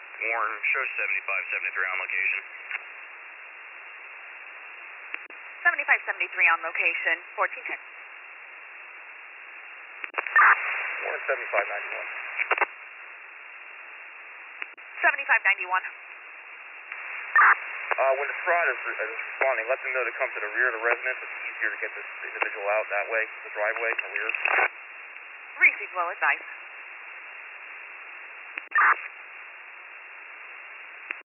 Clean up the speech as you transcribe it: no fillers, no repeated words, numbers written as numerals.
Warren, show 7573 on location. 7573 on location, 1410. Warren 7591. 7591. When the SPROT is responding, let them know to come to the rear of the residence. It's easier to get this individual out that way, the driveway, the rear. Receive, well advised.